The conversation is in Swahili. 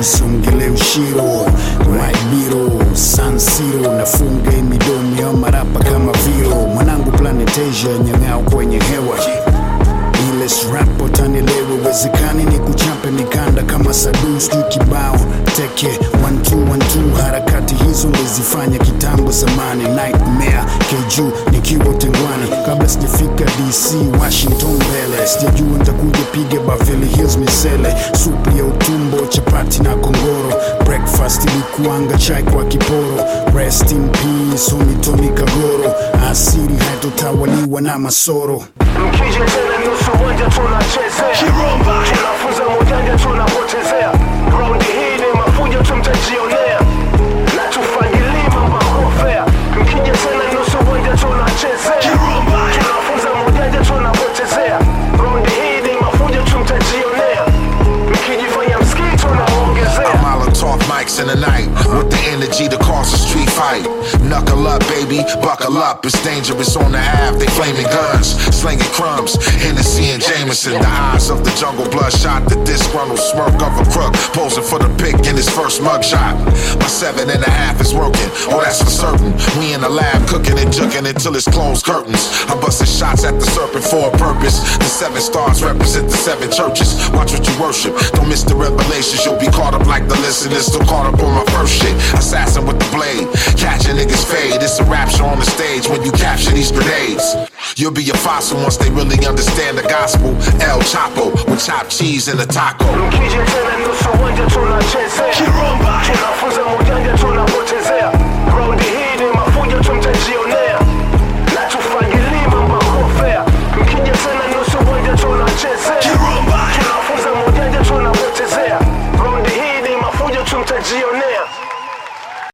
Songele Ushiro, Maibiro, San Siro, nafunga midomo ya marapa kama viro. Mwanangu Planet Asia, nyang'ao kwenye hewa. Ile rap utanielewa, wezekani ni kuchape mikanda kama Sadus tu kibao. Teke 1-2-1-2, harakati hizo ndizifanya kitambo zamani. Nightmare KJ nikiwa Tengwani, kabla sijafika DC Washington mbele. Sijajua nitakuja piga Beverly Hills misele. Supu ya utumbo, chapati na kongoro. Breakfast ilikuanga chai kwa kiporo. Rest in peace homie Tony Kagoro. Asiri haitotawaliwa na masoro. Mkije tena nusu wanja tunachezea Kiromba, tunafunza mojanja tunapotezea. Round hii ni mafuja tumtajionea, na tufanyili mambo kofea. Mkije tena nusu wanja tunachezea Kiromba, tunafunza mojanja tunapotezea. Round hii ni mafuja tumtajionea, mkijifanya msikii tunaongezea. Molotov mics in the night with the energy to cause a street fight. Knuckle up, baby, buckle up. It's dangerous on the Ave. They flaming guns, slinging crumbs. Hennessy and Jameson, the eyes of the jungle, bloodshot. The disgruntled smirk of a crook, posing for the pick in his first mugshot. My 7.5 is working, oh that's for certain. We in the lab cooking and juking until it's closed curtains. I'm busting shots at the serpent for a purpose. The 7 stars represent the 7 churches. Watch what you worship, don't miss the revelations. You'll be caught up like the listeners, still caught up on my first shit. Assassin with the blade, catching niggas fade. It's a rapture on the stage when you capture these grenades. You'll be a fossil once they really understand the gospel. El Chapo with chopped cheese and a taco. Mkije tena nusu wanja tunachezea